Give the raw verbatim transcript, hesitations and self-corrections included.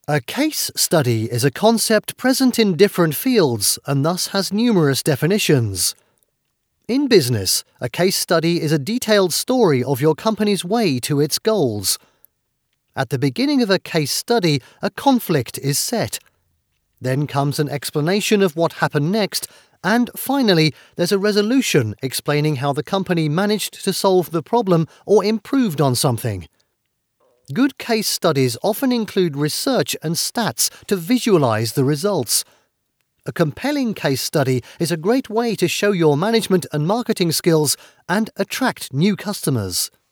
A case study is a concept present in different fields and thus has numerous definitions. In business, a case study is a detailed story of your company's way to its goals. At the beginning of a case study, a conflict is set. Then comes an explanation of what happened next, and finally, there's a resolution explaining how the company managed to solve the problem or improved on something. Good case studies often include research and stats to visualize the results. A compelling case study is a great way to show your management and marketing skills and attract new customers.